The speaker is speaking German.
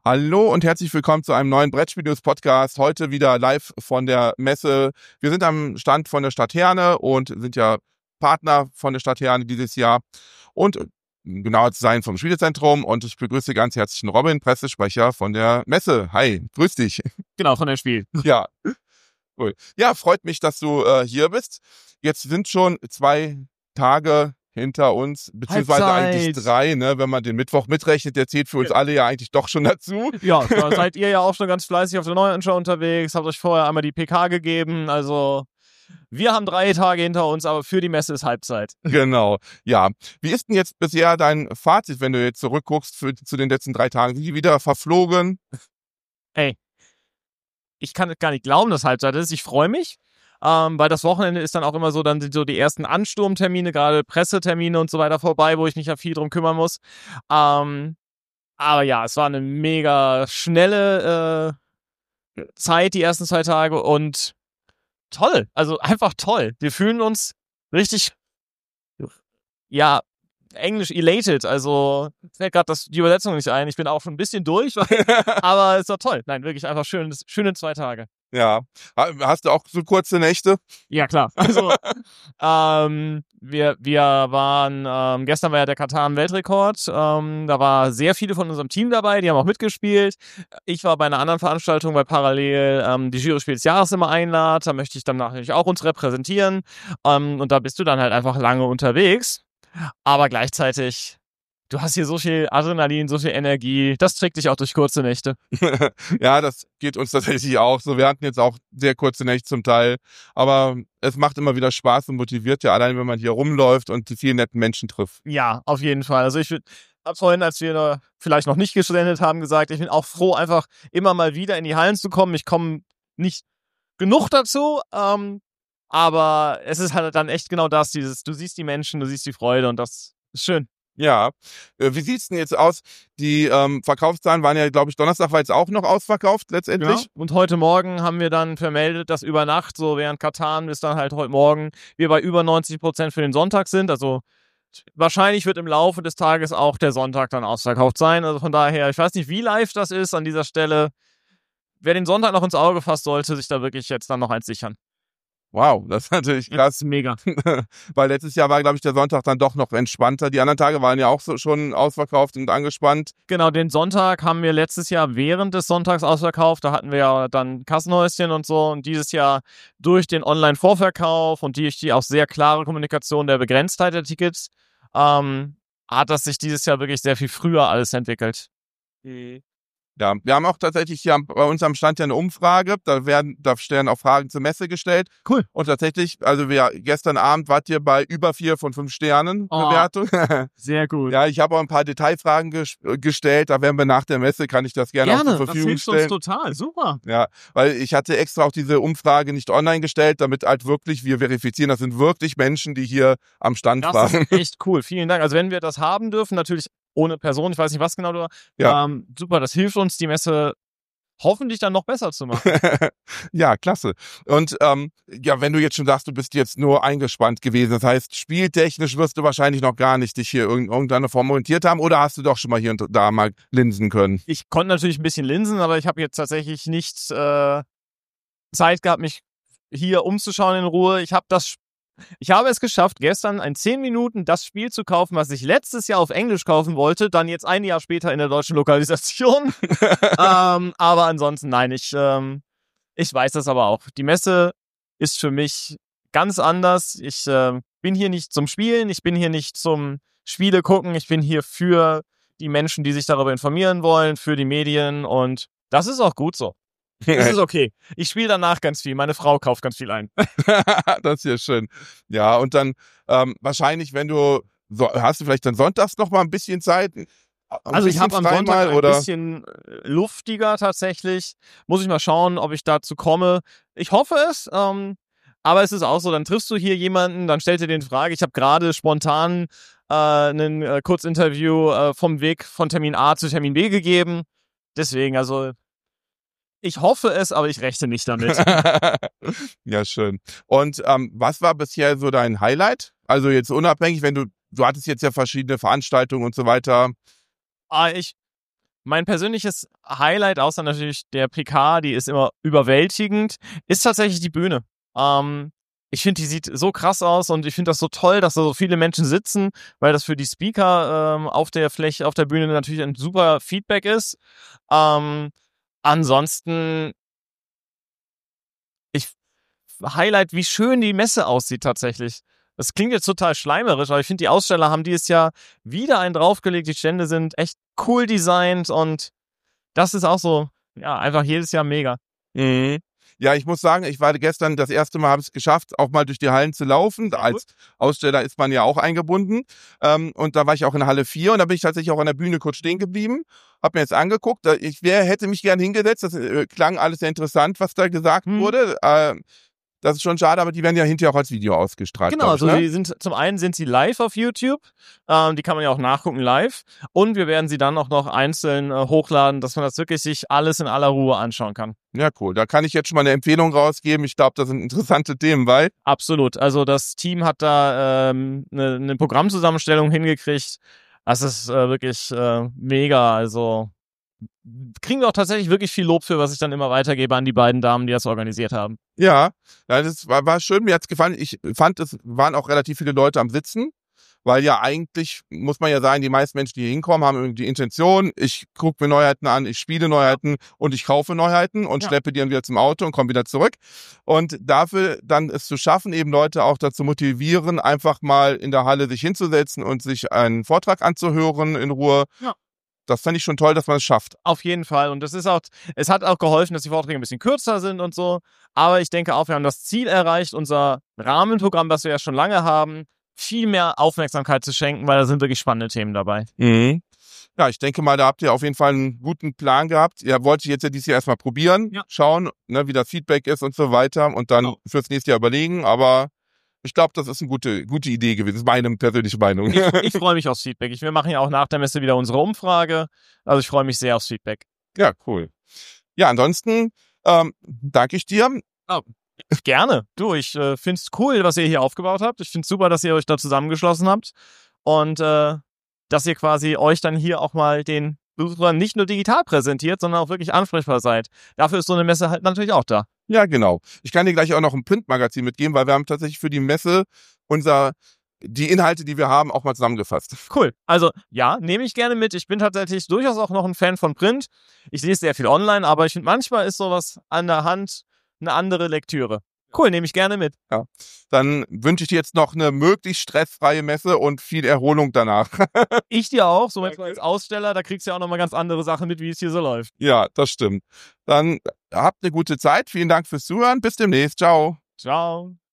Hallo und herzlich willkommen zu einem neuen Brettspiel-News-Podcast. Heute wieder live von der Messe. Wir sind am Stand von der Stadt Herne und sind ja Partner von der Stadt Herne dieses Jahr. Und genauer zu sein vom Spielezentrum. Und ich begrüße ganz herzlich den Robin, Pressesprecher von der Messe. Hi, grüß dich. Genau, von der Spiel. Ja, cool. Ja, freut mich, dass du hier bist. Jetzt sind schon 2 Tage hinter uns, beziehungsweise Halbzeit. eigentlich 3, ne, wenn man den Mittwoch mitrechnet, der zählt für uns alle ja eigentlich doch schon dazu. Ja, da seid ihr ja auch schon ganz fleißig auf der Neuanschau unterwegs, habt euch vorher einmal die PK gegeben, also wir haben 3 Tage hinter uns, aber für die Messe ist Halbzeit. Genau, ja. Wie ist denn jetzt bisher dein Fazit, wenn du jetzt zurückguckst zu den letzten 3 Tagen? Sind die wieder verflogen? Ey, ich kann gar nicht glauben, dass Halbzeit ist, ich freue mich. Weil das Wochenende ist dann auch immer so, dann sind so die ersten Ansturmtermine, gerade Pressetermine und so weiter vorbei, wo ich mich ja viel drum kümmern muss. Aber ja, es war eine mega schnelle Zeit, die ersten 2 Tage und toll, also einfach toll. Wir fühlen uns richtig, ja, Englisch elated, also fällt gerade die Übersetzung nicht ein. Ich bin auch schon ein bisschen durch, aber es war toll. Nein, wirklich einfach schöne 2 Tage. Ja. Hast du auch so kurze Nächte? Ja, klar. Also, wir waren, gestern war ja der Katan-Weltrekord, da war sehr viele von unserem Team dabei, die haben auch mitgespielt. Ich war bei einer anderen Veranstaltung, weil parallel die Jury Spiel des Jahres immer einladet, da möchte ich dann natürlich auch uns repräsentieren, und da bist du dann halt einfach lange unterwegs, aber gleichzeitig, du hast hier so viel Adrenalin, so viel Energie, das trägt dich auch durch kurze Nächte. Ja, das geht uns tatsächlich auch so. Wir hatten jetzt auch sehr kurze Nächte zum Teil, aber es macht immer wieder Spaß und motiviert ja, allein wenn man hier rumläuft und die vielen netten Menschen trifft. Ja, auf jeden Fall. Also ich habe vorhin, als wir vielleicht noch nicht gesendet haben, gesagt, ich bin auch froh, einfach immer mal wieder in die Hallen zu kommen. Ich komme nicht genug dazu, aber es ist halt dann echt genau das, du siehst die Menschen, du siehst die Freude und das ist schön. Ja, wie sieht's denn jetzt aus? Die Verkaufszahlen waren ja, glaube ich, Donnerstag war jetzt auch noch ausverkauft letztendlich. Ja. Und heute Morgen haben wir dann vermeldet, dass über Nacht, so während Katan bis dann halt heute Morgen, wir bei über 90% für den Sonntag sind. Also wahrscheinlich wird im Laufe des Tages auch der Sonntag dann ausverkauft sein. Also von daher, ich weiß nicht, wie live das ist an dieser Stelle. Wer den Sonntag noch ins Auge fasst, sollte sich da wirklich jetzt dann noch eins sichern. Wow, das ist natürlich krass. Das ist mega. Weil letztes Jahr war, glaube ich, der Sonntag dann doch noch entspannter. Die anderen Tage waren ja auch so schon ausverkauft und angespannt. Genau, den Sonntag haben wir letztes Jahr während des Sonntags ausverkauft. Da hatten wir ja dann Kassenhäuschen und so. Und dieses Jahr durch den Online-Vorverkauf und durch die auch sehr klare Kommunikation der Begrenztheit der Tickets hat das sich dieses Jahr wirklich sehr viel früher alles entwickelt. Ja, wir haben auch tatsächlich hier bei uns am Stand ja eine Umfrage. Da werden auch Fragen zur Messe gestellt. Cool. Und tatsächlich, also gestern Abend wart ihr bei über 4 von 5 Sternen Bewertung. Sehr gut. Ja, ich habe auch ein paar Detailfragen gestellt. Da werden wir nach der Messe, kann ich das gerne auch zur Verfügung stellen. Das hilft uns total. Super. Ja, weil ich hatte extra auch diese Umfrage nicht online gestellt, damit halt wirklich wir verifizieren, das sind wirklich Menschen, die hier am Stand waren. Das ist echt cool. Vielen Dank. Also wenn wir das haben dürfen, natürlich ohne Person, ich weiß nicht, was genau du. Ja. Super, das hilft uns, die Messe hoffentlich dann noch besser zu machen. Ja, klasse. Und ja, wenn du jetzt schon sagst, du bist jetzt nur eingespannt gewesen, das heißt, spieltechnisch wirst du wahrscheinlich noch gar nicht dich hier in irgendeiner Form orientiert haben, oder hast du doch schon mal hier und da mal linsen können? Ich konnte natürlich ein bisschen linsen, aber ich habe jetzt tatsächlich nicht Zeit gehabt, mich hier umzuschauen in Ruhe. Ich habe es geschafft, gestern in 10 Minuten das Spiel zu kaufen, was ich letztes Jahr auf Englisch kaufen wollte, dann jetzt ein Jahr später in der deutschen Lokalisation. Aber ansonsten, nein, ich weiß das aber auch. Die Messe ist für mich ganz anders. Ich bin hier nicht zum Spielen, ich bin hier nicht zum Spiele gucken, ich bin hier für die Menschen, die sich darüber informieren wollen, für die Medien und das ist auch gut so. Das ist okay. Ich spiele danach ganz viel. Meine Frau kauft ganz viel ein. Das ist ja schön. Ja, und dann wahrscheinlich, wenn du, hast du vielleicht dann sonntags noch mal ein bisschen Zeit? Also ich habe am Sonntag ein bisschen luftiger tatsächlich. Muss ich mal schauen, ob ich dazu komme. Ich hoffe es. Aber es ist auch so, dann triffst du hier jemanden, dann stellt dir den Frage. Ich habe gerade spontan ein Kurzinterview vom Weg von Termin A zu Termin B gegeben. Deswegen, also ich hoffe es, aber ich rechne nicht damit. Ja, schön. Und was war bisher so dein Highlight? Also jetzt unabhängig, wenn du hattest jetzt ja verschiedene Veranstaltungen und so weiter. mein persönliches Highlight, außer natürlich der PK, die ist immer überwältigend, ist tatsächlich die Bühne. Ich finde, die sieht so krass aus und ich finde das so toll, dass da so viele Menschen sitzen, weil das für die Speaker auf der Fläche, auf der Bühne natürlich ein super Feedback ist. Ansonsten, Highlight, wie schön die Messe aussieht tatsächlich. Das klingt jetzt total schleimerisch, aber ich finde, die Aussteller haben dieses Jahr wieder einen draufgelegt. Die Stände sind echt cool designt und das ist auch so, ja, einfach jedes Jahr mega. Mhm. Ja, ich muss sagen, ich war gestern das erste Mal, habe ich es geschafft, auch mal durch die Hallen zu laufen. Als Aussteller ist man ja auch eingebunden. Und da war ich auch in Halle 4 und da bin ich tatsächlich auch an der Bühne kurz stehen geblieben. Hab mir jetzt angeguckt. Hätte mich gern hingesetzt. Das klang alles sehr interessant, was da gesagt wurde. Das ist schon schade, aber die werden ja hinterher auch als Video ausgestrahlt. Genau, also zum einen sind sie live auf YouTube, die kann man ja auch nachgucken live und wir werden sie dann auch noch einzeln hochladen, dass man das wirklich sich alles in aller Ruhe anschauen kann. Ja, cool. Da kann ich jetzt schon mal eine Empfehlung rausgeben. Ich glaube, das sind interessante Themen, weil... Absolut. Also das Team hat da eine Programmzusammenstellung hingekriegt. Das ist wirklich mega, also... Kriegen wir auch tatsächlich wirklich viel Lob für, was ich dann immer weitergebe an die beiden Damen, die das organisiert haben. Ja, das war schön, mir hat's gefallen. Ich fand, es waren auch relativ viele Leute am Sitzen, weil ja eigentlich, muss man ja sagen, die meisten Menschen, die hier hinkommen, haben die Intention, ich gucke mir Neuheiten an, ich spiele Neuheiten und ich kaufe Neuheiten und schleppe die dann wieder zum Auto und komme wieder zurück. Und dafür dann es zu schaffen, eben Leute auch dazu motivieren, einfach mal in der Halle sich hinzusetzen und sich einen Vortrag anzuhören in Ruhe. Ja. Das fand ich schon toll, dass man es schafft. Auf jeden Fall. Und es hat auch geholfen, dass die Vorträge ein bisschen kürzer sind und so. Aber ich denke auch, wir haben das Ziel erreicht, unser Rahmenprogramm, was wir ja schon lange haben, viel mehr Aufmerksamkeit zu schenken, weil da sind wirklich spannende Themen dabei. Mhm. Ja, ich denke mal, da habt ihr auf jeden Fall einen guten Plan gehabt. Ihr wollt jetzt ja dieses Jahr erstmal probieren, schauen, wie das Feedback ist und so weiter und dann fürs nächste Jahr überlegen. Aber ich glaube, das ist eine gute Idee gewesen. Das ist meine persönliche Meinung. Ich freue mich aufs Feedback. Wir machen ja auch nach der Messe wieder unsere Umfrage. Also ich freue mich sehr aufs Feedback. Ja, cool. Ja, ansonsten danke ich dir. Oh, gerne. Du, ich finde es cool, was ihr hier aufgebaut habt. Ich finde es super, dass ihr euch da zusammengeschlossen habt. Und dass ihr quasi euch dann hier auch mal den Besuchern nicht nur digital präsentiert, sondern auch wirklich ansprechbar seid. Dafür ist so eine Messe halt natürlich auch da. Ja, genau. Ich kann dir gleich auch noch ein Printmagazin mitgeben, weil wir haben tatsächlich für die Messe die Inhalte, die wir haben, auch mal zusammengefasst. Cool. Also ja, nehme ich gerne mit. Ich bin tatsächlich durchaus auch noch ein Fan von Print. Ich lese sehr viel online, aber ich finde, manchmal ist sowas an der Hand eine andere Lektüre. Cool, nehme ich gerne mit. Ja, dann wünsche ich dir jetzt noch eine möglichst stressfreie Messe und viel Erholung danach. Ich dir auch, so als Aussteller, da kriegst du ja auch nochmal ganz andere Sachen mit, wie es hier so läuft. Ja, das stimmt. Dann habt eine gute Zeit. Vielen Dank fürs Zuhören. Bis demnächst. Ciao. Ciao.